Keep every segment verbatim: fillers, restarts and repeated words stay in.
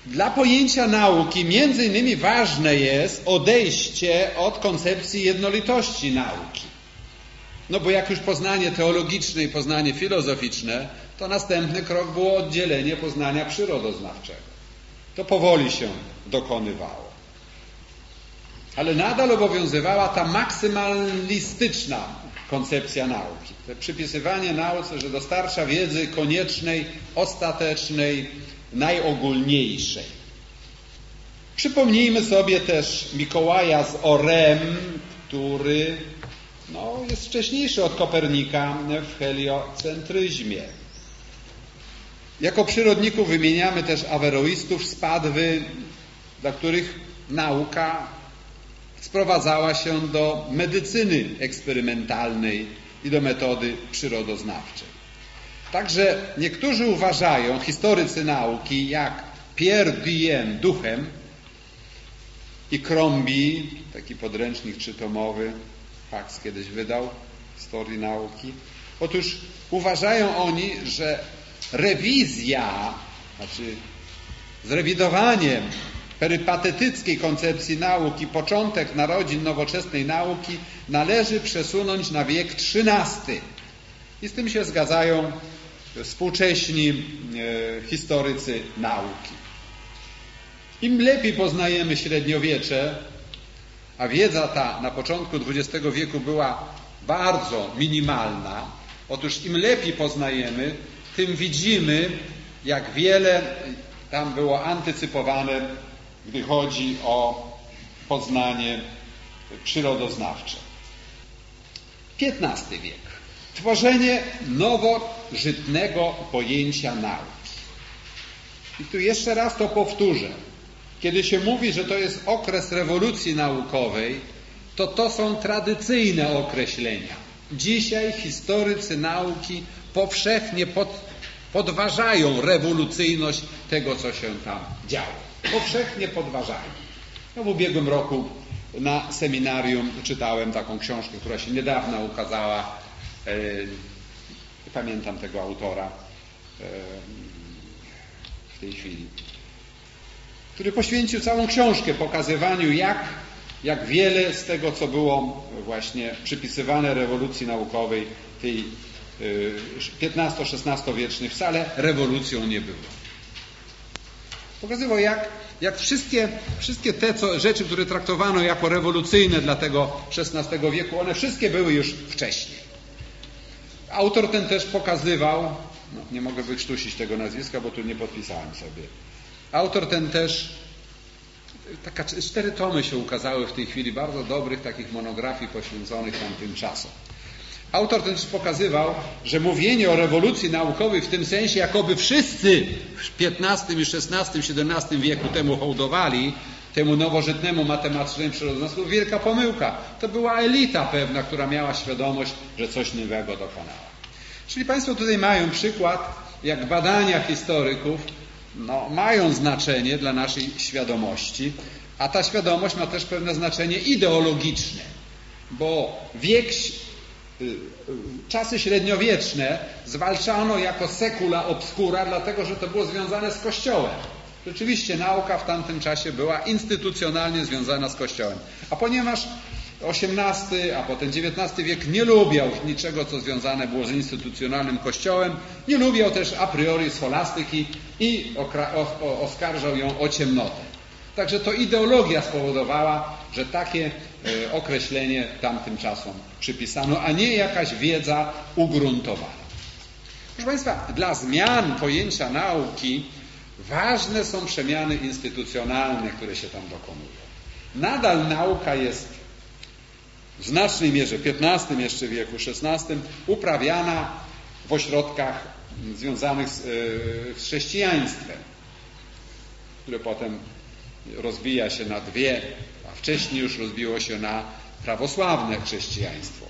Dla pojęcia nauki między innymi ważne jest odejście od koncepcji jednolitości nauki. No bo jak już poznanie teologiczne i poznanie filozoficzne, to następny krok było oddzielenie poznania przyrodoznawczego. To powoli się dokonywało. Ale nadal obowiązywała ta maksymalistyczna koncepcja nauki. To przypisywanie nauce, że dostarcza wiedzy koniecznej, ostatecznej, najogólniejszej. Przypomnijmy sobie też Mikołaja z Orem, który no, jest wcześniejszy od Kopernika w heliocentryzmie. Jako przyrodników wymieniamy też aweroistów z Padwy, dla których nauka sprowadzała się do medycyny eksperymentalnej i do metody przyrodoznawczej. Także niektórzy uważają, historycy nauki, jak Pierre Duhem, Duhem i Crombie, taki podręcznik trzytomowy, Fax kiedyś wydał, historii nauki. Otóż uważają oni, że rewizja, znaczy zrewidowanie perypatetyckiej koncepcji nauki, początek narodzin nowoczesnej nauki należy przesunąć na wiek trzynasty. I z tym się zgadzają współcześni e, historycy nauki. Im lepiej poznajemy średniowiecze, a wiedza ta na początku dwudziestego wieku była bardzo minimalna, otóż im lepiej poznajemy, tym widzimy, jak wiele tam było antycypowane, gdy chodzi o poznanie przyrodoznawcze. piętnasty wiek. Tworzenie nowożytnego pojęcia nauki. I tu jeszcze raz to powtórzę. Kiedy się mówi, że to jest okres rewolucji naukowej, to to są tradycyjne określenia. Dzisiaj historycy nauki powszechnie pod, podważają rewolucyjność tego, co się tam działo. Powszechnie podważają. No w ubiegłym roku na seminarium czytałem taką książkę, która się niedawno ukazała. E, pamiętam tego autora e, w tej chwili, który poświęcił całą książkę pokazywaniu, jak, jak wiele z tego, co było właśnie przypisywane rewolucji naukowej, tej piętnasto-szesnastowiecznej, wcale rewolucją nie było. Pokazywał, jak, jak wszystkie, wszystkie te co, rzeczy, które traktowano jako rewolucyjne dla tego szesnastego wieku, one wszystkie były już wcześniej. Autor ten też pokazywał, no, nie mogę wykrztusić tego nazwiska, bo tu nie podpisałem sobie. Autor ten też, taka, cztery tomy się ukazały w tej chwili, bardzo dobrych takich monografii poświęconych tamtym czasom. Autor ten też pokazywał, że mówienie o rewolucji naukowej w tym sensie, jakoby wszyscy w piętnastym i szesnastym, siedemnastym wieku temu hołdowali, temu nowożytnemu matematycznemu przyrodoznawstwu, wielka pomyłka. To była elita pewna, która miała świadomość, że coś nowego dokonała. Czyli Państwo tutaj mają przykład, jak badania historyków no, mają znaczenie dla naszej świadomości, a ta świadomość ma też pewne znaczenie ideologiczne, bo wiek, czasy średniowieczne zwalczano jako secula obscura, dlatego że to było związane z Kościołem. Rzeczywiście nauka w tamtym czasie była instytucjonalnie związana z Kościołem. A ponieważ osiemnasty, a potem dziewiętnasty wiek nie lubiał niczego, co związane było z instytucjonalnym Kościołem, nie lubiał też a priori scholastyki i oskarżał ją o ciemnotę. Także to ideologia spowodowała, że takie określenie tamtym czasom przypisano, a nie jakaś wiedza ugruntowana. Proszę Państwa, dla zmian pojęcia nauki ważne są przemiany instytucjonalne, które się tam dokonują. Nadal nauka jest w znacznej mierze, w piętnastym jeszcze wieku, szesnastym, uprawiana w ośrodkach związanych z, z chrześcijaństwem, które potem rozbija się na dwie, a wcześniej już rozbiło się na prawosławne chrześcijaństwo.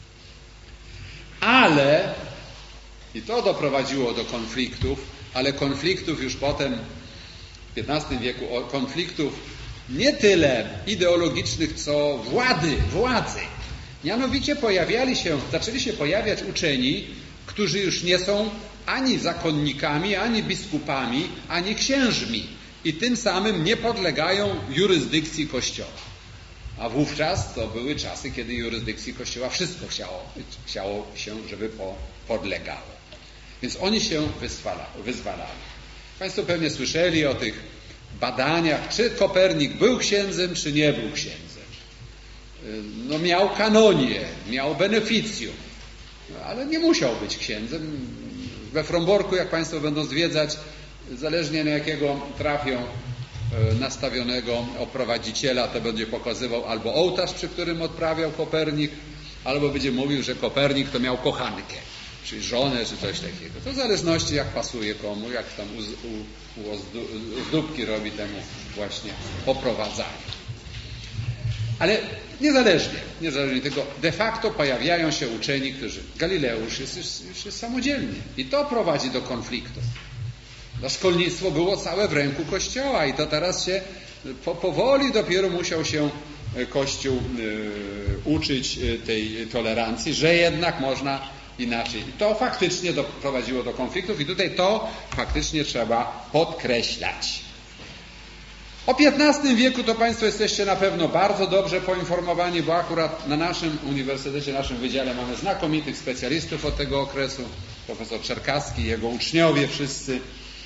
Ale, i to doprowadziło do konfliktów, ale konfliktów już potem w piętnastym wieku, konfliktów nie tyle ideologicznych, co władzy, władzy. Mianowicie pojawiali się, zaczęli się pojawiać uczeni, którzy już nie są ani zakonnikami, ani biskupami, ani księżmi, i tym samym nie podlegają jurysdykcji Kościoła. A wówczas to były czasy, kiedy jurysdykcji Kościoła wszystko chciało, chciało się, żeby po, podlegało. Więc oni się wyzwalali, wyzwalali. Państwo pewnie słyszeli o tych badaniach, czy Kopernik był księdzem, czy nie był księdzem. No miał kanonię, miał beneficjum, ale nie musiał być księdzem. We Fromborku, jak Państwo będą zwiedzać, zależnie na jakiego trafią nastawionego oprowadziciela, to będzie pokazywał albo ołtarz, przy którym odprawiał Kopernik, albo będzie mówił, że Kopernik to miał kochankę, czyli żonę, czy coś takiego. To w zależności jak pasuje komu, jak tam uz, u, u, uzdóbki robi temu właśnie oprowadzaniu. Ale niezależnie, niezależnie tego, de facto pojawiają się uczeni, którzy... Galileusz jest już, już jest samodzielny i to prowadzi do konfliktów. No, szkolnictwo było całe w ręku Kościoła i to teraz się po, powoli dopiero musiał się Kościół y, uczyć tej tolerancji, że jednak można inaczej. I to faktycznie doprowadziło do konfliktów i tutaj to faktycznie trzeba podkreślać. O piętnastym wieku to Państwo jesteście na pewno bardzo dobrze poinformowani, bo akurat na naszym uniwersytecie, naszym wydziale mamy znakomitych specjalistów od tego okresu. Profesor Czerkaski, jego uczniowie wszyscy.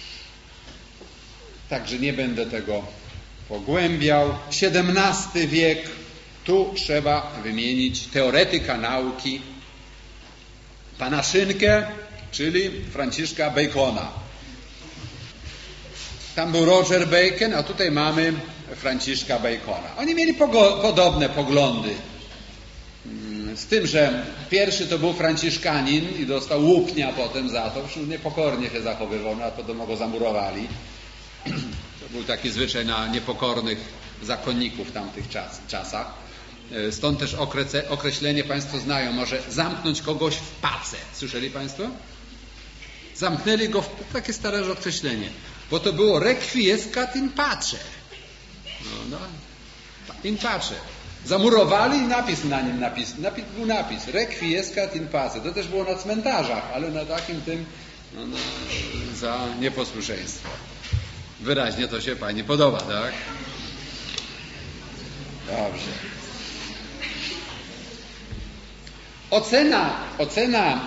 Także nie będę tego pogłębiał. siedemnasty wiek. Tu trzeba wymienić teoretyka nauki pana Szynkę, czyli Franciszka Bacona. Tam był Roger Bacon, a tutaj mamy Franciszka Bacona. Oni mieli pogo- podobne poglądy. Z tym, że pierwszy to był franciszkanin i dostał łupnia potem za to, że niepokornie się zachowywał, a potem go zamurowali. To był taki zwyczaj na niepokornych zakonników w tamtych czas, czasach. Stąd też okre- określenie Państwo znają, może zamknąć kogoś w pace. Słyszeli Państwo? Zamknęli go w... Takie stare określenie. Bo to było requiescat in pace. No, no, in pace. Zamurowali i napis na nim napis. napis był napis. Requiescat in pace. To też było na cmentarzach, ale na takim tym no, no, za nieposłuszeństwo. Wyraźnie to się Pani podoba, tak? Dobrze. Ocena, ocena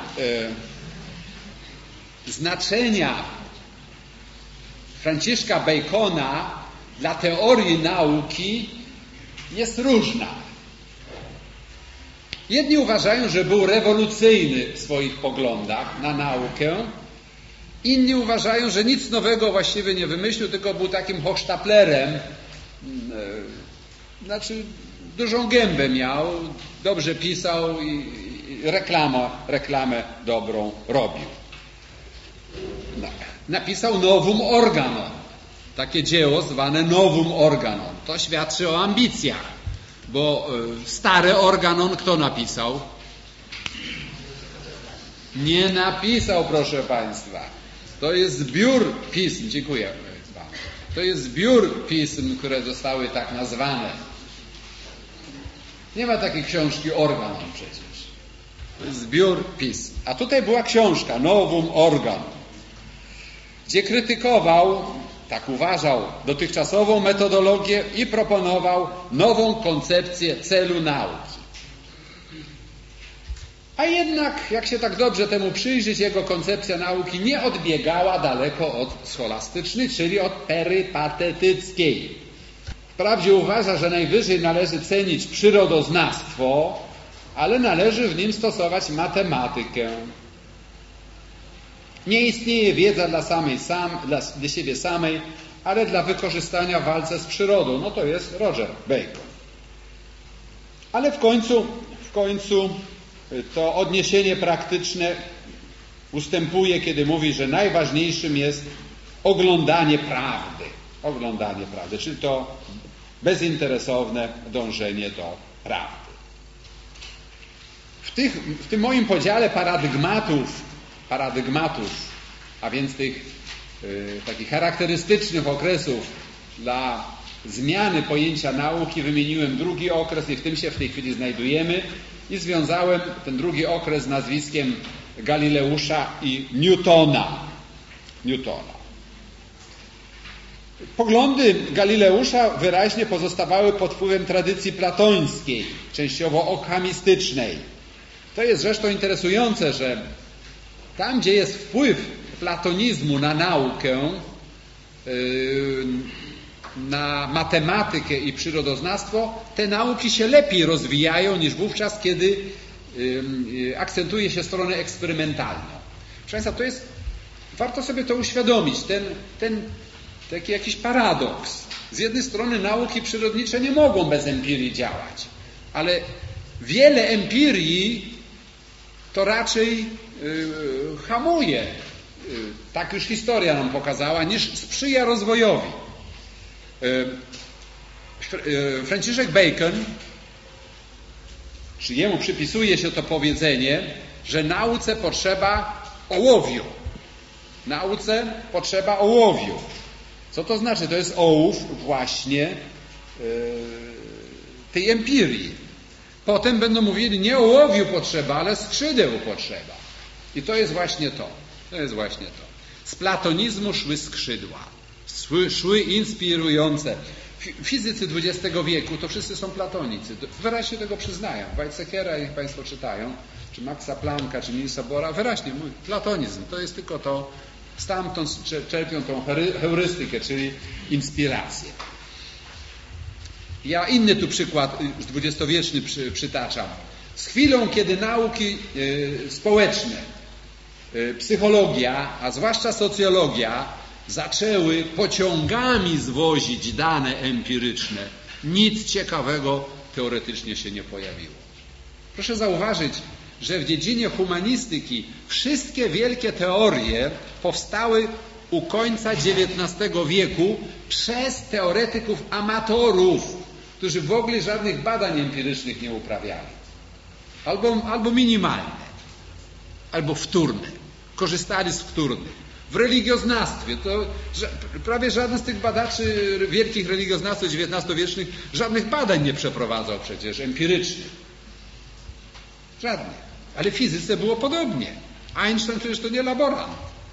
y, znaczenia Franciszka Bacona dla teorii nauki jest różna. Jedni uważają, że był rewolucyjny w swoich poglądach na naukę, inni uważają, że nic nowego właściwie nie wymyślił, tylko był takim hochsztaplerem. Znaczy, dużą gębę miał, dobrze pisał i, i reklamę, reklamę dobrą robił. No. Napisał Novum Organon. Takie dzieło zwane Novum Organon. To świadczy o ambicjach, bo y, stare Organon kto napisał? Nie napisał, proszę Państwa. To jest zbiór pism. Dziękuję. To jest zbiór pism, które zostały tak nazwane. Nie ma takiej książki Organon przecież. To jest zbiór pism. A tutaj była książka Novum Organon, gdzie krytykował, tak uważał, dotychczasową metodologię i proponował nową koncepcję celu nauki. A jednak, jak się tak dobrze temu przyjrzeć, jego koncepcja nauki nie odbiegała daleko od scholastycznej, czyli od perypatetyckiej. Wprawdzie uważa, że najwyżej należy cenić przyrodoznawstwo, ale należy w nim stosować matematykę. Nie istnieje wiedza dla samej sam, dla, dla siebie samej, ale dla wykorzystania w walce z przyrodą. No to jest Roger Bacon. Ale w końcu, w końcu to odniesienie praktyczne ustępuje, kiedy mówi, że najważniejszym jest oglądanie prawdy. Oglądanie prawdy, czyli to bezinteresowne dążenie do prawdy. W, tych, w tym moim podziale paradygmatów, paradygmatów, a więc tych y, takich charakterystycznych okresów dla zmiany pojęcia nauki, wymieniłem drugi okres i w tym się w tej chwili znajdujemy i związałem ten drugi okres z nazwiskiem Galileusza i Newtona. Newtona. Poglądy Galileusza wyraźnie pozostawały pod wpływem tradycji platońskiej, częściowo okhamistycznej. To jest zresztą interesujące, że tam, gdzie jest wpływ platonizmu na naukę, na matematykę i przyrodoznawstwo, te nauki się lepiej rozwijają niż wówczas, kiedy akcentuje się stronę eksperymentalną. Proszę Państwa, to jest, warto sobie to uświadomić, ten, ten taki jakiś paradoks. Z jednej strony nauki przyrodnicze nie mogą bez empirii działać, ale wiele empirii to raczej yy, hamuje, yy, tak już historia nam pokazała, niż sprzyja rozwojowi. Yy, yy, Franciszek Bacon, czy jemu przypisuje się to powiedzenie, że nauce potrzeba ołowiu. Nauce potrzeba ołowiu. Co to znaczy? To jest ołów właśnie yy, tej empirii. Potem będą mówili, nie ołowiu potrzeba, ale skrzydeł potrzeba. I to jest właśnie to. To jest właśnie to. Z platonizmu szły skrzydła. Szły, szły inspirujące. Fizycy dwudziestego wieku to wszyscy są platonicy. Wyraźnie tego przyznają. Weizsäckera, jak Państwo czytają, czy Maxa Plancka, czy Nielsa Bohra, wyraźnie mówi, platonizm to jest tylko to, stamtąd czerpią tą heurystykę, czyli inspirację. Ja inny tu przykład już dwudziestowieczny przy, przytaczam. Z chwilą, kiedy nauki y, społeczne, y, psychologia, a zwłaszcza socjologia, zaczęły pociągami zwozić dane empiryczne, nic ciekawego teoretycznie się nie pojawiło. Proszę zauważyć, że w dziedzinie humanistyki wszystkie wielkie teorie powstały u końca dziewiętnastego wieku przez teoretyków amatorów, którzy w ogóle żadnych badań empirycznych nie uprawiali. Albo, albo minimalne, albo wtórne. Korzystali z wtórnych. W religioznawstwie to że, prawie żaden z tych badaczy wielkich religioznawców dziewiętnastowiecznych żadnych badań nie przeprowadzał przecież empirycznych. Żadnych. Ale w fizyce było podobnie. Einstein przecież to nie laborant.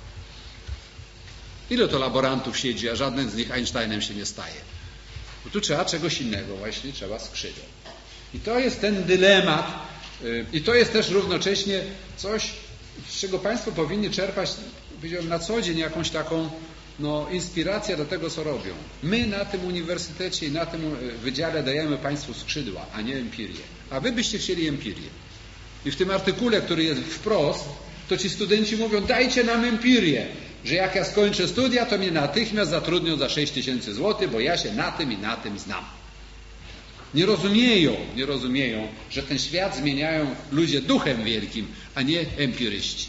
Ile to laborantów siedzi, a żaden z nich Einsteinem się nie staje? Bo tu trzeba czegoś innego, właśnie trzeba skrzydeł. I to jest ten dylemat i to jest też równocześnie coś, z czego Państwo powinni czerpać, powiedziałem, na co dzień jakąś taką no, inspirację do tego, co robią. My na tym uniwersytecie i na tym wydziale dajemy Państwu skrzydła, a nie empirię. A Wy byście chcieli empirię. I w tym artykule, który jest wprost, to ci studenci mówią, dajcie nam empirię, że jak ja skończę studia, to mnie natychmiast zatrudnią za sześć tysięcy złotych, bo ja się na tym i na tym znam. Nie rozumieją, nie rozumieją, że ten świat zmieniają ludzie duchem wielkim, a nie empiryści.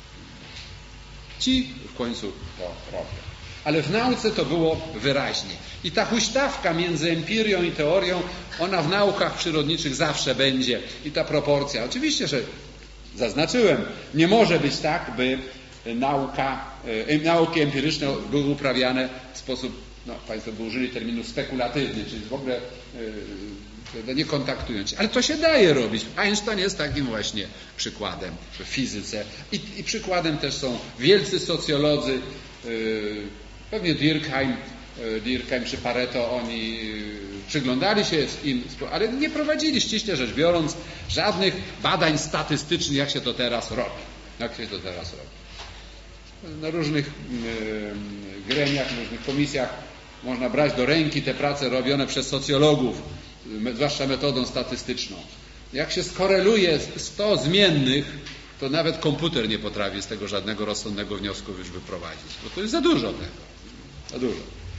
Ci w końcu to robią. Ale w nauce to było wyraźnie. I ta huśtawka między empirią i teorią, ona w naukach przyrodniczych zawsze będzie. I ta proporcja. Oczywiście, że zaznaczyłem, nie może być tak, by nauka, e, nauki empiryczne były uprawiane w sposób, no Państwo by użyli terminu spekulatywny, czyli w ogóle e, nie kontaktując się. Ale to się daje robić. Einstein jest takim właśnie przykładem w fizyce. I, i przykładem też są wielcy socjolodzy, e, pewnie Durkheim, Durkheim czy Pareto, oni przyglądali się im, ale nie prowadzili, ściśle rzecz biorąc, żadnych badań statystycznych, jak się to teraz robi. Jak się to teraz robi. Na różnych gremiach, na różnych komisjach można brać do ręki te prace robione przez socjologów, zwłaszcza metodą statystyczną. Jak się skoreluje sto zmiennych, to nawet komputer nie potrafi z tego żadnego rozsądnego wniosku już wyprowadzić, bo to jest za dużo tego. Za dużo.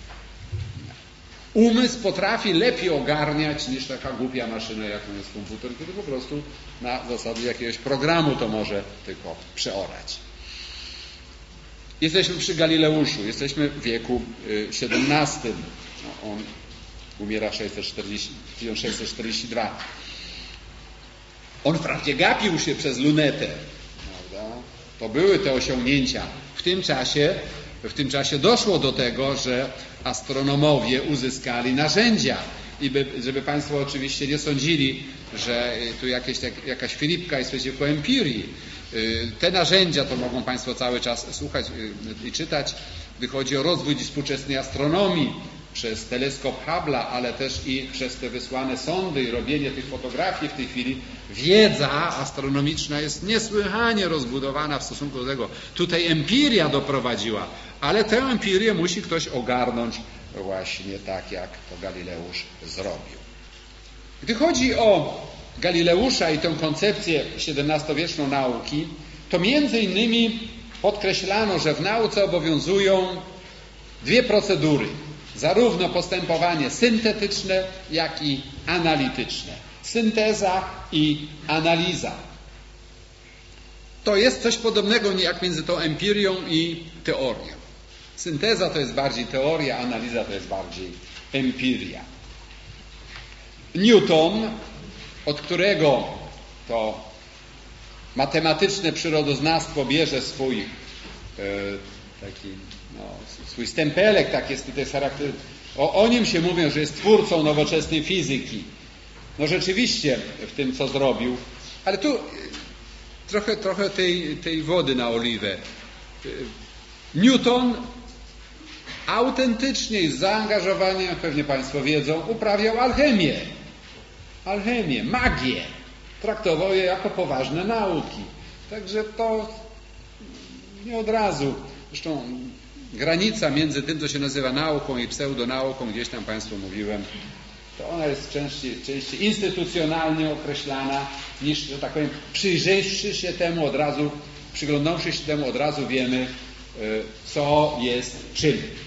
Umysł potrafi lepiej ogarniać niż taka głupia maszyna, jaką jest komputer, który po prostu na zasadzie jakiegoś programu to może tylko przeorać. Jesteśmy przy Galileuszu, jesteśmy w wieku siedemnastym. No, on umiera w tysiąc sześćset czterdziestym drugim. On wprawdzie gapił się przez lunetę, prawda? To były te osiągnięcia. W tym czasie W tym czasie doszło do tego, że astronomowie uzyskali narzędzia. I by, żeby Państwo oczywiście nie sądzili, że tu jakieś, jakaś Filipka jest przeciwko empirii. Te narzędzia, to mogą Państwo cały czas słuchać i czytać, gdy chodzi o rozwój współczesnej astronomii, przez teleskop Hubble'a, ale też i przez te wysłane sondy i robienie tych fotografii w tej chwili, wiedza astronomiczna jest niesłychanie rozbudowana w stosunku do tego. Tutaj empiria doprowadziła, ale tę empirię musi ktoś ogarnąć właśnie tak, jak to Galileusz zrobił. Gdy chodzi o Galileusza i tę koncepcję siedemnastowieczną nauki, to między innymi podkreślano, że w nauce obowiązują dwie procedury. Zarówno postępowanie syntetyczne, jak i analityczne. Synteza i analiza. To jest coś podobnego jak między tą empirią i teorią. Synteza to jest bardziej teoria, analiza to jest bardziej empiria. Newton, od którego to matematyczne przyrodoznawstwo bierze swój e, taki no, swój stempelek, tak jest tutaj charakter. O, o nim się mówią, że jest twórcą nowoczesnej fizyki. No rzeczywiście w tym, co zrobił, ale tu trochę, trochę tej, tej wody na oliwę. Newton autentycznie i z zaangażowaniem, jak pewnie Państwo wiedzą, uprawiał alchemię. Alchemię, magię. Traktował je jako poważne nauki. Także to nie od razu. Zresztą granica między tym, co się nazywa nauką i pseudonauką, gdzieś tam Państwu mówiłem, to ona jest częściej, częściej instytucjonalnie określana niż, że tak powiem, przyjrzawszy się temu od razu, przyglądawszy się temu od razu wiemy, co jest czym.